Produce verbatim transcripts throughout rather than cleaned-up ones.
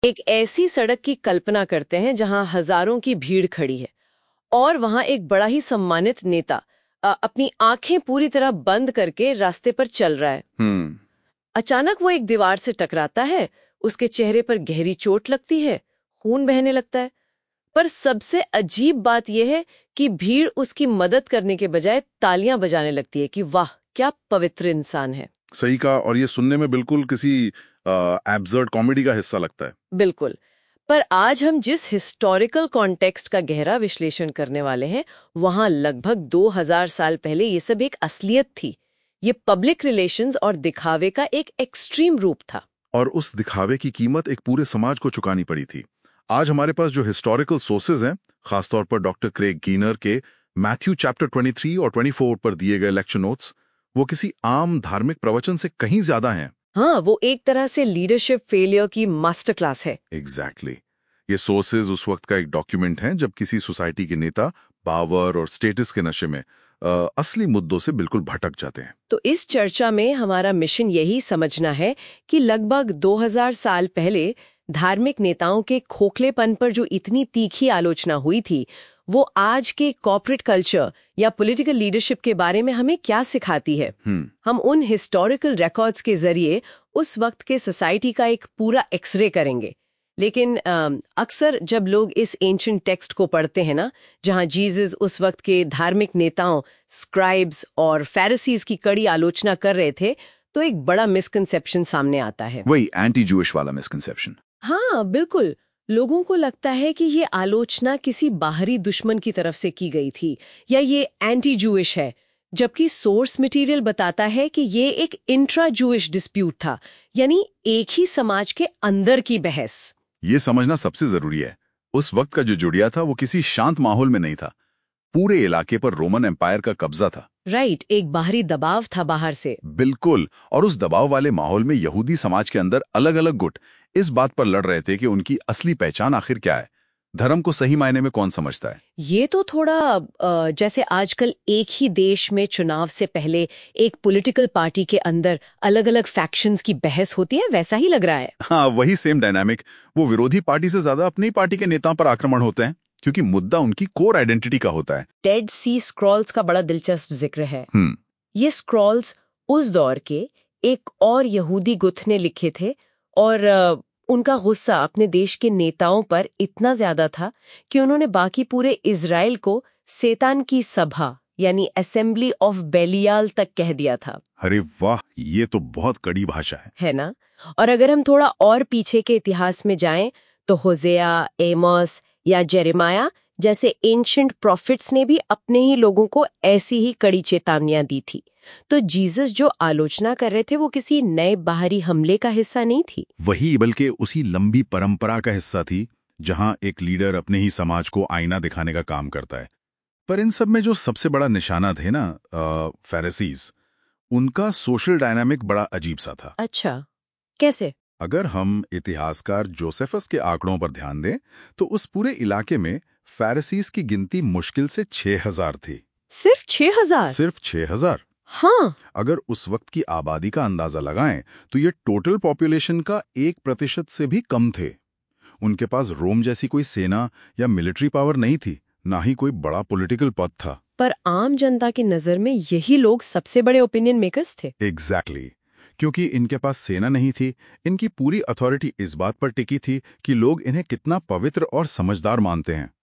एक ऐसी सड़क की कल्पना करते हैं जहां हजारों की भीड़ खड़ी है और वहां एक बड़ा ही सम्मानित नेता अ, अपनी आंखें पूरी तरह बंद करके रास्ते पर चल रहा है। हम्म अचानक वो एक दीवार से टकराता है, उसके चेहरे पर गहरी चोट लगती है, खून बहने लगता है। पर सबसे अजीब बात यह है कि भीड़ उसकी मदद करने के बजाय तालियां बजाने लगती है कि वाह क्या पवित्र इंसान है। सही कहा, और ये सुनने में बिल्कुल किसी एब्सर्ड कॉमेडी का हिस्सा लगता है। बिल्कुल। पर आज हम जिस हिस्टोरिकल कॉन्टेक्स्ट का गहरा विश्लेषण करने वाले हैं, वहां लगभग दो हज़ार साल पहले ये सब एक असलियत थी। ये पब्लिक रिलेशंस और दिखावे का एक एक्सट्रीम रूप था। और उस दिखावे की कीमत एक पूरे समाज को चुकानी पड़ी थी। आज हमारे पास जो हिस्टोरिकल सोर्सेज हैं, खासतौर पर डॉक्टर क्रेग कीनर के मैथ्यू चैप्टर तेईस और चौबीस पर दिए गए लेक्चर नोट्स, वो किसी आम धार्मिक प्रवचन से कहीं ज्यादा हैं। हाँ, वो एक तरह से लीडरशिप फेलियर की मास्टर क्लास है। Exactly exactly. ये सोर्सेज उस वक्त का एक डॉक्यूमेंट है जब किसी सोसाइटी के नेता पावर और स्टेटस के नशे में आ, असली मुद्दों से बिल्कुल भटक जाते हैं। तो इस चर्चा में हमारा मिशन यही समझना है कि लगभग दो हज़ार साल पहले धार्मिक नेताओं के खोखलेपन पर जो इतनी तीखी आलोचना हुई थी, वो आज के कॉर्पोरेट कल्चर या पॉलिटिकल लीडरशिप के बारे में हमें क्या सिखाती है। हम उन हिस्टोरिकल रिकॉर्ड्स के जरिए उस वक्त के सोसाइटी का एक पूरा एक्सरे करेंगे। लेकिन अक्सर जब लोग इस एंशिएंट टेक्स्ट को पढ़ते हैं ना, जहां जीसस उस वक्त के धार्मिक नेताओं, स्क्राइब्स और फैरिसीज की कड़ी आलोचना कर रहे थे, तो एक बड़ा मिसकंसेप्शन सामने आता है। वही एंटी जूइश वाला मिसकंसेप्शन। हाँ बिल्कुल। लोगों को लगता है कि ये आलोचना किसी बाहरी दुश्मन की तरफ से की गई थी या ये एंटी जूइश है, जबकि सोर्स मटेरियल बताता है कि ये एक इंट्रा जूइश डिस्प्यूट था, यानी एक ही समाज के अंदर की बहस। ये समझना सबसे जरूरी है, उस वक्त का जो जुड़िया था वो किसी शांत माहौल में नहीं था। पूरे इलाके पर रोमन एम्पायर का कब्जा था। राइट, एक बाहरी दबाव था बाहर से। बिल्कुल, और उस दबाव वाले माहौल में यहूदी समाज के अंदर अलग अलग गुट इस बात पर लड़ रहे थे कि उनकी असली पहचान आखिर क्या है, धर्म को सही मायने में कौन समझता है। ये तो थोड़ा आ, जैसे आजकल एक ही देश में चुनाव से पहले एक पॉलिटिकल पार्टी के अंदर अलग अलग फैक्शंस की बहस होती है, वैसा ही लग रहा है। हाँ, वही सेम डायनामिक। वो विरोधी पार्टी से ज्यादा अपनी पार्टी के नेताओं पर आक्रमण होते हैं, क्योंकि मुद्दा उनकी कोर आइडेंटिटी का होता है। डेड सी स्क्रॉल्स का बड़ा दिलचस्प जिक्र है। हम्म ये स्क्रॉल्स उस दौर के एक और यहूदी गुथ ने लिखे थे, और आ, उनका गुस्सा अपने देश के नेताओं पर इतना ज्यादा था कि उन्होंने बाकी पूरे इजराइल को शैतान की सभा यानी असेंबली ऑफ बेलियाल तक कह दिया था। अरे वाह, ये तो बहुत कड़ी भाषा है है ना। और अगर हम थोड़ा और पीछे के इतिहास में जाएं तो होसेया, एमोस या जेरेमाया जैसे एंशिएंट प्रॉफिट्स ने भी अपने ही लोगों को ऐसी ही कड़ी चेतावनियां दी थी। तो जीसस जो आलोचना कर रहे थे वो किसी नए बाहरी हमले का हिस्सा नहीं थी। वही, बल्कि उसी लंबी परंपरा का हिस्सा थी जहां एक लीडर अपने ही समाज को आईना दिखाने का काम करता है। पर इन सब में जो सबसे बड़ा निशाना थे ना, फैरिसीज, उनका सोशल डायनामिक बड़ा अजीब सा था। अच्छा, कैसे? अगर हम इतिहासकार जोसेफस के आंकड़ों पर ध्यान दें तो उस पूरे इलाके में फैरिसीज की गिनती मुश्किल से छह हजार थी। सिर्फ छह हजार? सिर्फ छह हजार। हाँ। अगर उस वक्त की आबादी का अंदाजा लगाएं तो ये टोटल पॉपुलेशन का एक प्रतिशत से भी कम थे। उनके पास रोम जैसी कोई सेना या मिलिट्री पावर नहीं थी, ना ही कोई बड़ा पॉलिटिकल पद था। पर आम जनता की नजर में यही लोग सबसे बड़े ओपिनियन मेकर्स थे। Exactly exactly. क्योंकि इनके पास सेना नहीं थी, इनकी पूरी अथॉरिटी इस बात पर टिकी थी कि लोग इन्हें कितना पवित्र और समझदार मानते हैं।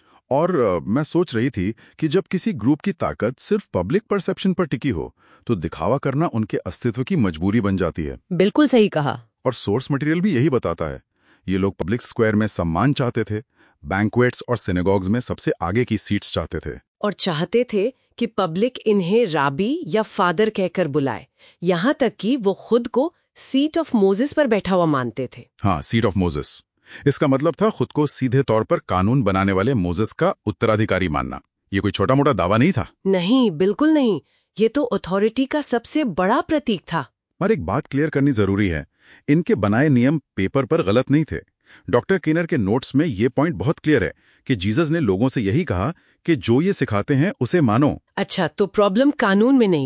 और आ, मैं सोच रही थी कि जब किसी ग्रुप की ताकत सिर्फ पब्लिक परसेप्शन पर टिकी हो तो दिखावा करना उनके अस्तित्व की मजबूरी बन जाती है। बिल्कुल सही कहा। और सोर्स मटेरियल भी यही बताता है। ये लोग पब्लिक स्क्वायर में सम्मान चाहते थे, बैंक्वेट्स और सिनेगॉग्स में सबसे आगे की सीट्स चाहते थे, और चाहते थे कि पब्लिक इन्हें राबी या फादर कहकर बुलाए, यहाँ तक कि वो खुद को सीट ऑफ मोजेस पर बैठा हुआ मानते थे। हाँ, सीट ऑफ मोजेस। इसका मतलब था खुद को सीधे तौर पर कानून बनाने वाले मोजेस का उत्तराधिकारी मानना। ये कोई छोटा मोटा दावा नहीं था। नहीं, बिल्कुल नहीं। ये तो अथॉरिटी का सबसे बड़ा प्रतीक था। पर एक बात क्लियर करनी जरूरी है, इनके बनाए नियम पेपर पर गलत नहीं थे। डॉक्टर कीनर के नोट्स में ये पॉइंट बहुत क्लियर है कि जीसस ने लोगों से यही कहा कि जो ये सिखाते हैं उसे मानो। अच्छा, तो प्रॉब्लम कानून में नहीं थी।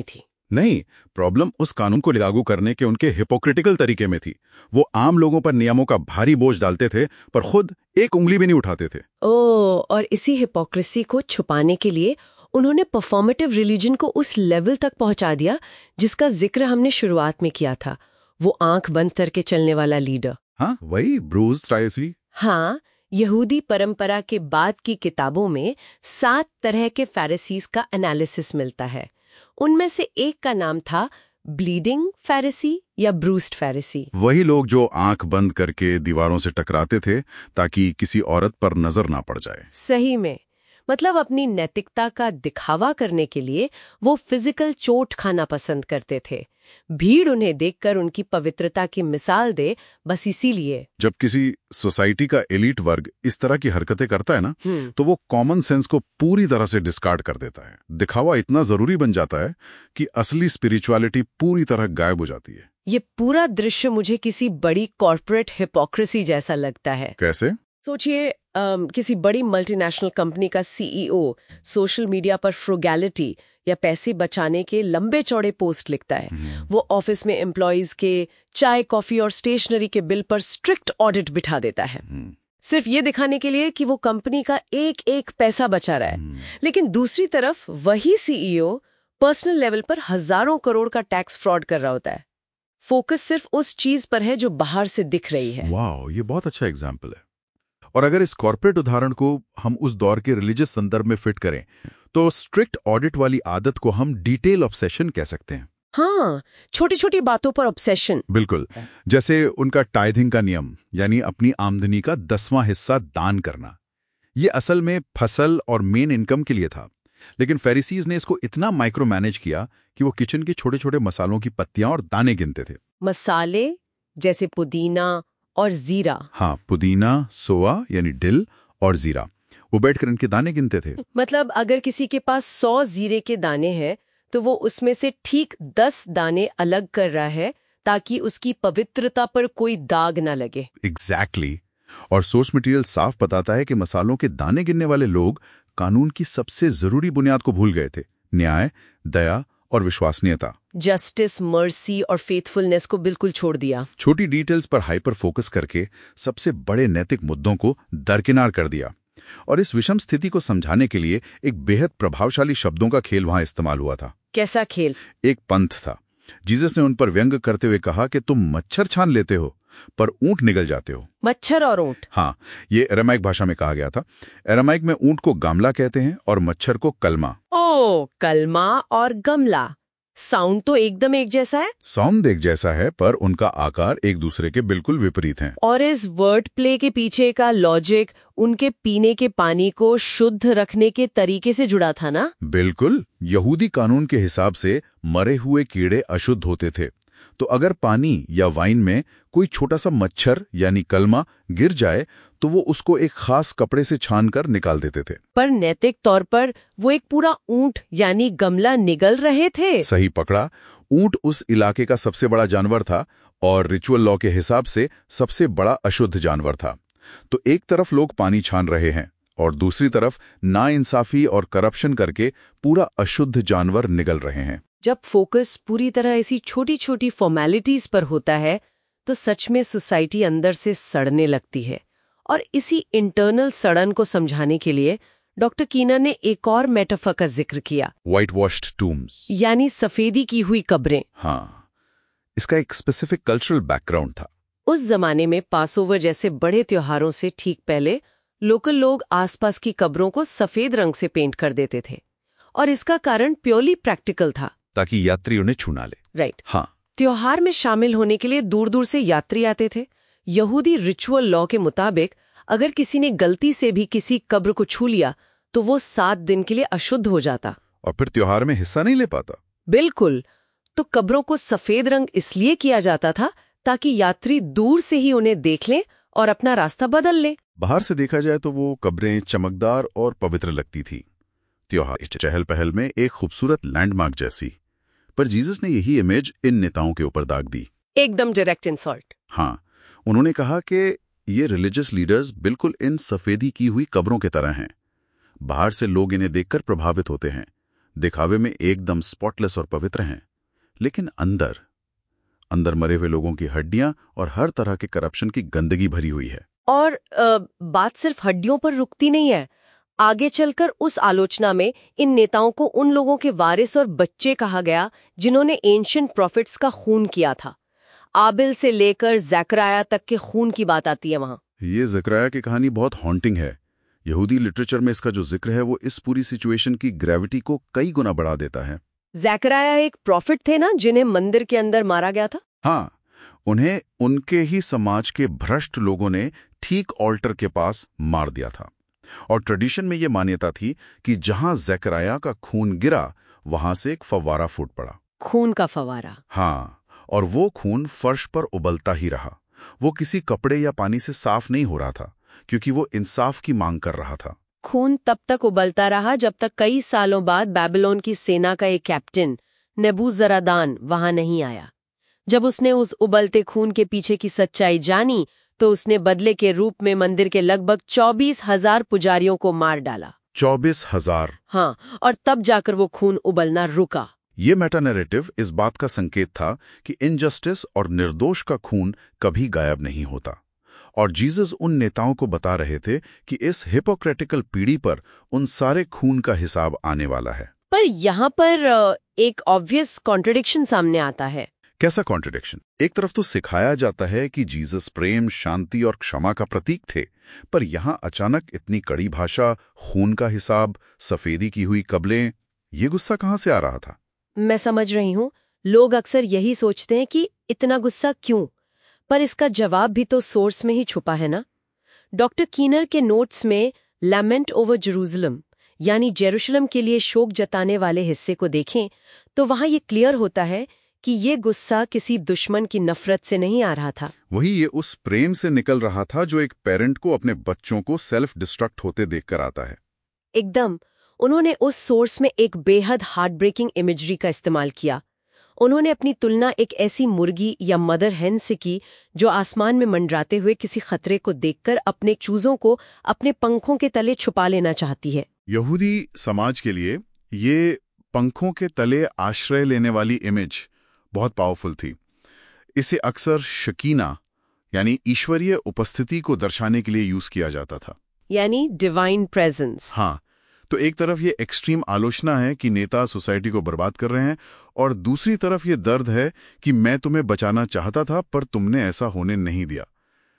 नहीं, प्रॉब्लम उस कानून को लागू करने के उनके हिपोक्रिटिकल तरीके में थी। वो आम लोगों पर नियमों का भारी बोझ डालते थे पर खुद एक उंगली भी नहीं उठाते थे। ओह, और इसी हिपोक्रेसी को छुपाने के लिए उन्होंने परफॉर्मेटिव रिलीजन को उस लेवल तक पहुंचा दिया जिसका जिक्र हमने शुरुआत में किया था, वो आंख बंद करके चलने वाला लीडर। हाँ, वही ब्रूस ट्रायसी। हाँ, यहूदी परंपरा के बाद की किताबों में सात तरह के फैरिसीज का एनालिसिस मिलता है। उनमें से एक का नाम था ब्लीडिंग फैरिसी या ब्रूस्ड फैरिसी। वही लोग जो आंख बंद करके दीवारों से टकराते थे ताकि किसी औरत पर नजर ना पड़ जाए। सही में, मतलब अपनी नैतिकता का दिखावा करने के लिए वो फिजिकल चोट खाना पसंद करते थे। भीड़ उन्हें देखकर उनकी पवित्रता की मिसाल दे, बस इसीलिए। जब किसी सोसाइटी का एलीट वर्ग इस तरह की हरकतें करता है ना, तो वो कॉमन सेंस को पूरी तरह से डिस्कार्ड कर देता है। दिखावा इतना जरूरी बन जाता है कि असली स्पिरिचुअलिटी पूरी तरह गायब हो जाती है। ये पूरा दृश्य मुझे किसी बड़ी कॉर्पोरेट हिपोक्रेसी जैसा लगता है। कैसे? सोचिए, किसी बड़ी मल्टीनेशनल कंपनी का सीईओ सोशल मीडिया पर फ्रुगैलिटी या पैसे बचाने के लंबे चौड़े पोस्ट लिखता है। वो ऑफिस में एम्प्लॉइज के चाय, कॉफी और स्टेशनरी के बिल पर स्ट्रिक्ट ऑडिट बिठा देता है, सिर्फ ये दिखाने के लिए कि वो कंपनी का एक एक पैसा बचा रहा है। लेकिन दूसरी तरफ वही सीईओ पर्सनल लेवल पर हजारों करोड़ का टैक्स फ्रॉड कर रहा होता है। फोकस सिर्फ उस चीज पर है जो बाहर से दिख रही है। वाह, ये बहुत अच्छा एग्जाम्पल है। और अगर इस कॉर्पोरेट उदाहरण को हम उस दौर के रिलीजियस संदर्भ में फिट करें तो स्ट्रिक्ट ऑडिट वाली आदत को हम डिटेल ऑब्सेशन कह सकते हैं। हाँ, छोटी छोटी बातों पर ऑब्सेशन। बिल्कुल, जैसे उनका टाइथिंग का नियम, यानी अपनी आमदनी का दसवां हिस्सा दान करना। ये असल में फसल और मेन इनकम के लिए था, लेकिन फैरिसीज ने इसको इतना माइक्रो मैनेज किया कि वो किचन के छोटे छोटे मसालों की पत्तियां और दाने गिनते थे। मसाले जैसे पुदीना और जीरा। हाँ, पुदीना, सोआ यानी डिल और जीरा, वो बैठकर इनके दाने गिनते थे। मतलब अगर किसी के पास सौ जीरे के दाने हैं तो वो उसमें से ठीक दस दाने अलग कर रहा है ताकि उसकी पवित्रता पर कोई दाग ना लगे। Exactly exactly. और सोर्स मटेरियल साफ बताता है कि मसालों के दाने गिनने वाले लोग कानून की सबसे जरूरी बुनियाद को भूल गए थे, न्याय, दया और विश्वसनीयता। जस्टिस, मर्सी और फेथफुलनेस को बिल्कुल छोड़ दिया। छोटी डिटेल्स पर हाइपर फोकस करके सबसे बड़े नैतिक मुद्दों को दरकिनार कर दिया। और इस विषम स्थिति को समझाने के लिए एक बेहद प्रभावशाली शब्दों का खेल वहां इस्तेमाल हुआ था। कैसा खेल? एक पंथ था। जीसस ने उन पर व्यंग करते हुए कहा कि तुम मच्छर छान लेते हो पर ऊंट निगल जाते हो। मच्छर और ऊंट? हाँ, ये अरामाइक भाषा में कहा गया था। अरामाइक में ऊंट को गामला कहते हैं और मच्छर को कलमा। ओ, कलमा और गमला, साउंड तो एकदम एक जैसा है। साउंड एक जैसा है पर उनका आकार एक दूसरे के बिल्कुल विपरीत हैं। और इस वर्ड प्ले के पीछे का लॉजिक उनके पीने के पानी को शुद्ध रखने के तरीके से जुड़ा था ना? बिल्कुल। यहूदी कानून के हिसाब से मरे हुए कीड़े अशुद्ध होते थे, तो अगर पानी या वाइन में कोई छोटा सा मच्छर यानी कलमा गिर जाए तो वो उसको एक खास कपड़े से छानकर निकाल देते थे। पर नैतिक तौर पर वो एक पूरा ऊंट यानी गमला निगल रहे थे। सही पकड़ा। ऊंट उस इलाके का सबसे बड़ा जानवर था और रिचुअल लॉ के हिसाब से सबसे बड़ा अशुद्ध जानवर था। तो एक तरफ लोग पानी छान रहे हैं और दूसरी तरफ नाइंसाफी और करप्शन करके पूरा अशुद्ध जानवर निगल रहे हैं। जब फोकस पूरी तरह ऐसी छोटी छोटी फॉर्मेलिटीज पर होता है तो सच में सोसाइटी अंदर से सड़ने लगती है। और इसी इंटरनल सड़न को समझाने के लिए डॉक्टर कीनर ने एक और मेटाफर का जिक्र किया, व्हाइट वॉश्ड टूम्स, यानी सफेदी की हुई कब्रें। हाँ, इसका एक स्पेसिफिक कल्चरल बैकग्राउंड था। उस जमाने में पासओवर जैसे बड़े त्योहारों से ठीक पहले लोकल लोग आसपास की कब्रों को सफेद रंग से पेंट कर देते थे और इसका कारण प्योरली प्रैक्टिकल था, ताकि यात्री उन्हें छू ना ले। राइट। हाँ, त्योहार में शामिल होने के लिए दूर दूर से यात्री आते थे। यहूदी रिचुअल लॉ के मुताबिक अगर किसी ने गलती से भी किसी कब्र को छू लिया तो वो सात दिन के लिए अशुद्ध हो जाता और फिर त्योहार में हिस्सा नहीं ले पाता। बिल्कुल। तो कब्रों को सफेद रंग इसलिए किया जाता था ताकि यात्री दूर से ही उन्हें देख लें और अपना रास्ता बदल लें। बाहर से देखा जाए तो वो कब्रें चमकदार और पवित्र लगती थी, त्योहार चहल पहल में एक खूबसूरत लैंडमार्क जैसी। पर जीसस ने यही इमेज इन नेताओं के ऊपर दाग दी। एकदम डायरेक्ट इंसल्ट। हाँ, उन्होंने कहा कि ये रिलीजियस लीडर्स बिल्कुल इन सफेदी की हुई कब्रों की तरह हैं। बाहर से लोग इन्हें देखकर प्रभावित होते हैं, दिखावे में एकदम स्पॉटलेस और पवित्र हैं, लेकिन अंदर अंदर मरे हुए लोगों की हड्डियां और हर तरह के करप्शन की गंदगी भरी हुई है। और आ, बात सिर्फ हड्डियों पर रुकती नहीं है। आगे चलकर उस आलोचना में इन नेताओं को उन लोगों के वारिस और बच्चे कहा गया जिन्होंने एंशिएंट प्रॉफिट्स का खून किया था। आबिल से लेकर ज़करिया तक के खून की बात आती है वहां। ये ज़करिया की कहानी बहुत हॉन्टिंग है। यहूदी लिटरेचर में इसका जो जिक्र है वो इस पूरी सिचुएशन की ग्रेविटी को कई गुना बढ़ा देता है। ज़करिया एक प्रॉफिट थे ना, जिन्हें मंदिर के अंदर मारा गया था। हाँ, उन्हें उनके ही समाज के भ्रष्ट लोगों ने ठीक ऑल्टर के पास मार दिया था। और ट्रेडिशन में ये मान्यता थी कि जहां ज़करिया का खून गिरा वहां से एक फव्वारा फूट पड़ा। खून का फव्वारा? हाँ, और वो खून फर्श पर उबलता ही रहा। वो किसी कपड़े या पानी से साफ नहीं हो रहा था, क्योंकि वो इंसाफ की मांग कर रहा था। खून तब तक उबलता रहा जब तक कई सालों बाद बेबीलोन की सेना का एक कैप्टन नेबूजरदान वहां नहीं आया। जब उसने उस उबलते खून के पीछे की सच्चाई जानी तो उसने बदले के रूप में मंदिर के लगभग चौबीस हजार पुजारियों को मार डाला। चौबीस हजार? हाँ, और तब जाकर वो खून उबलना रुका। ये मेटा नैरेटिव इस बात का संकेत था कि इनजस्टिस और निर्दोष का खून कभी गायब नहीं होता। और जीसस उन नेताओं को बता रहे थे कि इस हिपोक्रेटिकल पीढ़ी पर उन सारे खून का हिसाब आने वाला है। पर यहाँ पर एक ऑब्वियस कॉन्ट्रडिक्शन सामने आता है। कैसा कॉन्ट्रडिक्शन? एक तरफ तो सिखाया जाता है कि जीसस प्रेम, शांति और क्षमा का प्रतीक थे, पर यहाँ अचानक इतनी कड़ी भाषा, खून का हिसाब, सफेदी की हुई कब्लें, ये गुस्सा कहाँ से आ रहा था? मैं समझ रही हूँ, लोग अक्सर यही सोचते हैं कि इतना गुस्सा क्यों, पर इसका जवाब भी तो सोर्स में ही छुपा है ना। डॉक्टर कीनर के नोट्स में लैमेंट ओवर जेरूसलम यानी जेरूशलेम के लिए शोक जताने वाले हिस्से को देखें तो वहां ये क्लियर होता है कि ये गुस्सा किसी दुश्मन की नफरत से नहीं आ रहा था। वही ये उस प्रेम से निकल रहा था जो एक पेरेंट को अपने बच्चों को सेल्फ डिस्ट्रक्ट होते देखकर आता है। एकदम। उन्होंने उस सोर्स में एक बेहद हार्ट ब्रेकिंग इमेजरी का इस्तेमाल किया। उन्होंने अपनी तुलना एक ऐसी मुर्गी या मदर हेन से की जो आसमान में मंडराते हुए किसी खतरे को देखकर अपने चूजों को अपने पंखों के तले छुपा लेना चाहती है। यहूदी समाज के लिए ये पंखों के तले आश्रय लेने वाली इमेज बहुत पावरफुल थी। इसे अक्सर शकीना यानी ईश्वरीय उपस्थिति को दर्शाने के लिए यूज किया जाता था, यानी डिवाइन प्रेजेंस। हाँ, तो एक तरफ ये एक्सट्रीम आलोचना है कि नेता सोसाइटी को बर्बाद कर रहे हैं, और दूसरी तरफ ये दर्द है कि मैं तुम्हें बचाना चाहता था पर तुमने ऐसा होने नहीं दिया।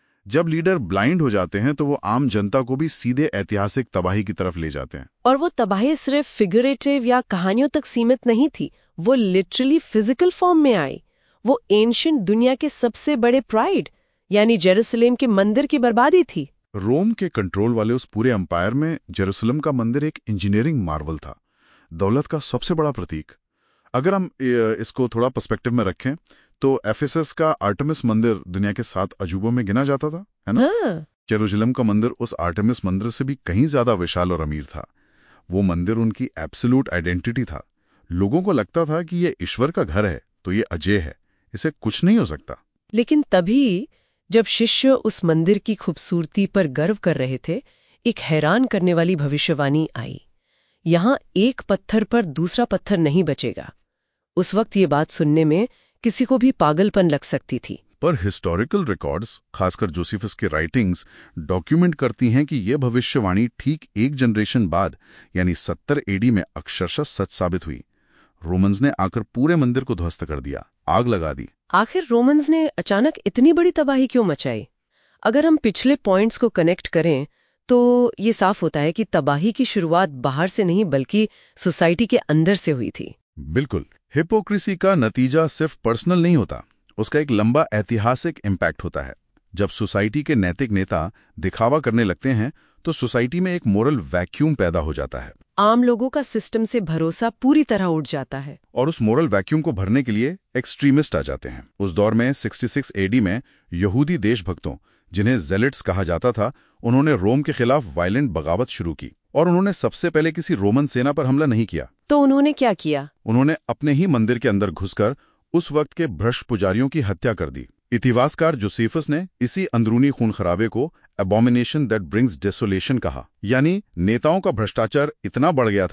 जब लीडर ब्लाइंड हो जाते हैं तो वो आम जनता को भी सीधे ऐतिहासिक तबाही की तरफ ले जाते हैं। और वो तबाही सिर्फ फिगरेटिव या कहानियों तक सीमित नहीं थी, वो लिटरली फिजिकल फॉर्म में आई। वो एंशिएंट दुनिया के सबसे बड़े प्राइड यानी जेरूसलेम के मंदिर की बर्बादी थी। रोम के कंट्रोल वाले उस पूरे एम्पायर में जेरूसलम का मंदिर एक इंजीनियरिंग मार्वल था, दौलत का सबसे बड़ा प्रतीक। अगर हम इसको थोड़ा पर्सपेक्टिव में रखें तो एफेसस का आर्टेमिस मंदिर दुनिया के सात अजूबों में गिना जाता था, है ना? हाँ। जेरूसलम का मंदिर उस आर्टेमिस मंदिर से भी कहीं ज्यादा विशाल और अमीर था। वो मंदिर उनकी एब्सोल्यूट आइडेंटिटी था। लोगों को लगता था कि ये ईश्वर का घर है तो ये अजय है, इसे कुछ नहीं हो सकता। लेकिन तभी जब शिष्य उस मंदिर की खूबसूरती पर गर्व कर रहे थे, एक हैरान करने वाली भविष्यवाणी आई। यहाँ एक पत्थर पर दूसरा पत्थर नहीं बचेगा। उस वक्त ये बात सुनने में किसी को भी पागलपन लग सकती थी, पर हिस्टोरिकल रिकॉर्ड्स, खासकर जोसेफस के राइटिंग्स, डॉक्यूमेंट करती हैं कि यह भविष्यवाणी ठीक एक जनरेशन बाद यानी सत्तर एडी में अक्षरशः सच साबित हुई। रोमन्स ने आकर पूरे मंदिर को ध्वस्त कर दिया, आग लगा दी। आखिर रोमन्स ने अचानक इतनी बड़ी तबाही क्यों मचाई? अगर हम पिछले पॉइंट्स को कनेक्ट करें तो ये साफ होता है कि तबाही की शुरुआत बाहर से नहीं बल्कि सोसाइटी के अंदर से हुई थी। बिल्कुल। हिपोक्रेसी का नतीजा सिर्फ पर्सनल नहीं होता, उसका एक लंबा ऐतिहासिक इम्पैक्ट होता है। जब सोसाइटी के नैतिक नेता दिखावा करने लगते हैं तो सोसाइटी में एक मोरल वैक्यूम पैदा हो जाता है। आम लोगों का सिस्टम से भरोसा पूरी तरह उठ जाता है, और उस मोरल वैक्यूम को भरने के लिए एक्सट्रीमिस्ट आ जाते हैं। उस दौर में छियासठ एडी में यहूदी देशभक्तों, जिन्हें जेलिट्स कहा जाता था, उन्होंने रोम के खिलाफ वायलेंट बगावत शुरू की। और उन्होंने सबसे पहले किसी रोमन सेना पर हमला नहीं किया। तो उन्होंने क्या किया? उन्होंने अपने ही मंदिर के अंदर घुसकर उस वक्त के भ्रष्ट पुजारियों की हत्या कर दी। इतिहासकार जोसेफस ने इसी अंदरूनी खून खराबे को एबोमिनेशन दैट ब्रिंग्स डेसोलेशन कहा, यानी नेताओं का भ्रष्टाचार इतना बढ़ गया था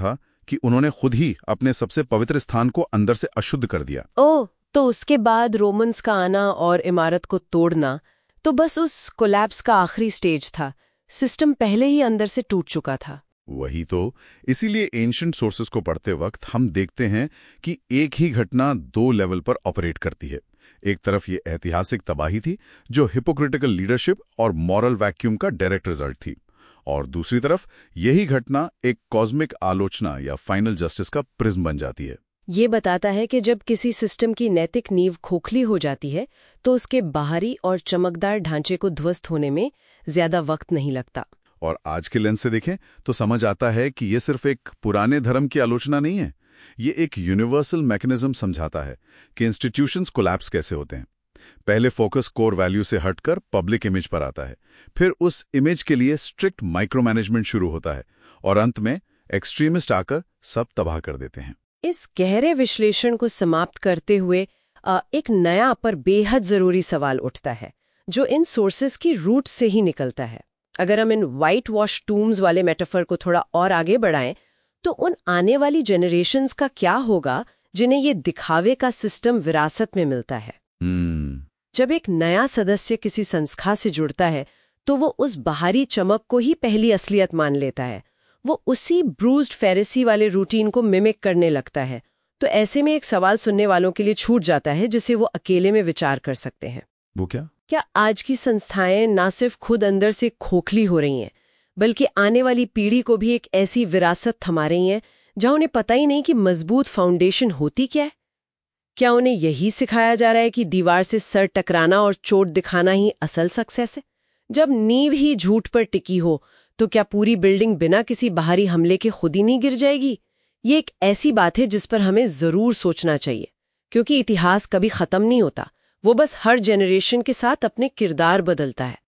कि उन्होंने खुद ही अपने सबसे पवित्र स्थान को अंदर से अशुद्ध कर दिया। ओह, तो उसके बाद रोमन्स का आना और इमारत को तोड़ना तो बस उस कोलैप्स का आखिरी स्टेज था। सिस्टम पहले ही अंदर से टूट चुका था। वही तो, इसीलिए एंशिएंट सोर्सेस को पढ़ते वक्त हम देखते हैं कि एक ही घटना दो लेवल पर ऑपरेट करती है। एक तरफ ये ऐतिहासिक तबाही थी जो हिपोक्रिटिकल लीडरशिप और मॉरल वैक्यूम का डायरेक्ट रिजल्ट थी, और दूसरी तरफ यही घटना एक कॉस्मिक आलोचना या फाइनल जस्टिस का प्रिज्म बन जाती है। ये बताता है कि जब किसी सिस्टम की नैतिक नींव खोखली हो जाती है तो उसके बाहरी और चमकदार ढांचे को ध्वस्त होने में ज्यादा वक्त नहीं लगता। और आज के लेंस से देखें तो समझ आता है कि ये सिर्फ एक पुराने धर्म की आलोचना नहीं है, ये एक यूनिवर्सल मैकेनिज्म समझाता है कि इंस्टीट्यूशंस कोलैप्स कैसे होते हैं। पहले फोकस कोर वैल्यू से हटकर पब्लिक इमेज पर आता है, फिर उस इमेज के लिए स्ट्रिक्ट माइक्रो मैनेजमेंट शुरू होता है, और अंत में एक्सट्रीमिस्ट आकर सब तबाह कर देते हैं। इस गहरे विश्लेषण को समाप्त करते हुए एक नया पर बेहद जरूरी सवाल उठता है जो इन सोर्सेस की रूट से ही निकलता है। अगर हम इन व्हाइट वॉश टूम्स वाले मेटाफर को थोड़ा और आगे बढ़ाएं तो उन आने वाली जनरेशन्स का क्या होगा जिन्हें ये दिखावे का सिस्टम विरासत में मिलता है। hmm. जब एक नया सदस्य किसी संस्था से जुड़ता है तो वो उस बाहरी चमक को ही पहली असलियत मान लेता है। वो उसी ब्रूज्ड फेरिसी वाले रूटीन को मिमिक करने लगता है। तो ऐसे में एक सवाल सुनने वालों के लिए छूट जाता है जिसे वो अकेले में विचार कर सकते हैं। वो क्या? क्या आज की संस्थाएं ना सिर्फ खुद अंदर से खोखली हो रही हैं, बल्कि आने वाली पीढ़ी को भी एक ऐसी विरासत थमा रही हैं जहां उन्हें पता ही नहीं कि मजबूत फाउंडेशन होती क्या है? क्या उन्हें यही सिखाया जा रहा है कि दीवार से सर टकराना और चोट दिखाना ही असल सक्सेस है? जब नींव ही झूठ पर टिकी हो तो क्या पूरी बिल्डिंग बिना किसी बाहरी हमले के खुद ही नहीं गिर जाएगी? ये एक ऐसी बात है जिस पर हमें जरूर सोचना चाहिए, क्योंकि इतिहास कभी खत्म नहीं होता, वो बस हर जनरेशन के साथ अपने किरदार बदलता है।